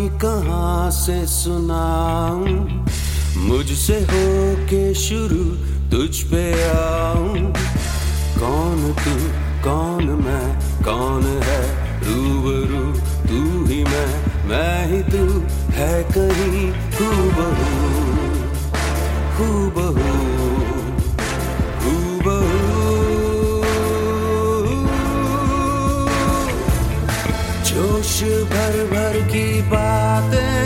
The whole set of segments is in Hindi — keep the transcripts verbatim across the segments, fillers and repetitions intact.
कहानी कहाँ से सुनाऊं, मुझसे होके शुरू तुझ पे आऊं। कौन तू कौन मैं, कौन है रूबरू, तू ही मैं मैं ही तू, है कहीं हूबहू हूबहू हूबहू। जोश भर भर की बातें,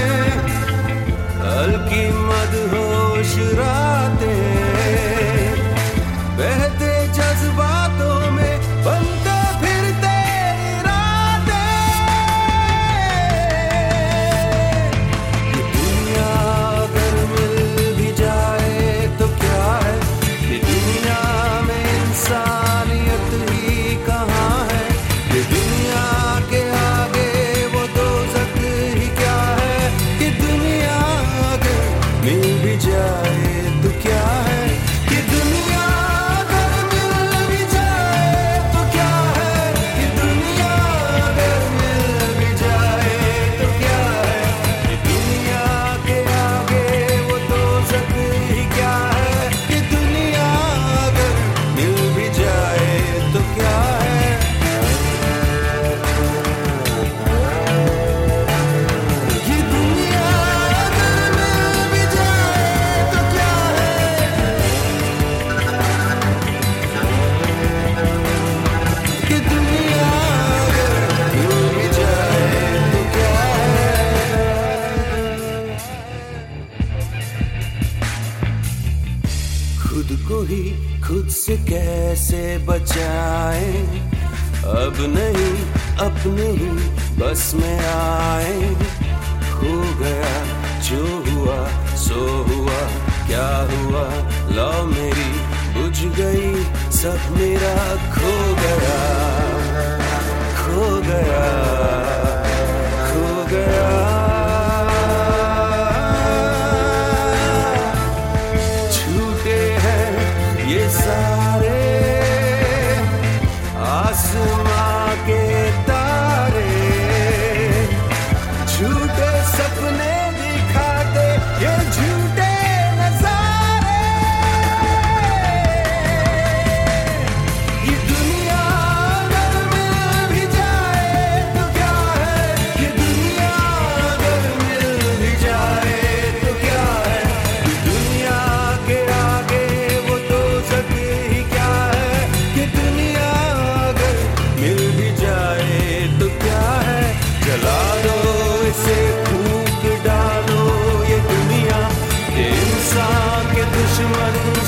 हल्की मदहोश रातें, बहते जज्बातों में बनते फिरते इरादे। ये दुनिया अगर मिल भी जाए तो क्या है, ये दुनिया में इंसानियत ही कहाँ है। ये दुनिया के आगे वो दोज़ख ही क्या है। ये दुनिया अगर मिल भी जाए तो क्या है, ये दुनिया अगर मिल भी जाए तो क्या है। ये दुनिया अगर मिल भी जाए तो क्या है। ये दुनिया के आगे वो दोज़ख ही क्या है। ये दुनिया अगर मिल भी जाए तो क्या है। ये दुनिया अगर मिल भी जाए तो क्या है। ये दुनिया अगर मिल भी जाए तो क्या है। खुद को ही खुद से कैसे बचाएं, अब नहीं अपने ही बस में आए। हो गया जो हुआ सो हुआ, क्या हुआ लो मेरी बुझ गई, सब मेरा खो गया खो गया खो गया। छूटे हैं ये सारे आसमां के तारे, झूठे सपने दिखाते ये झूठे नजारे। ये दुनिया अगर मिल भी जाए तो क्या है। ये दुनिया अगर मिल भी जाए तो क्या है। ये दुनिया के आगे वो दोज़ख ही क्या है। ये दुनिया अगर मिल भी जाए तो क्या है। जला दो इसे, फूंक डालो ये दुनिया, ये इंसान के दुश्मन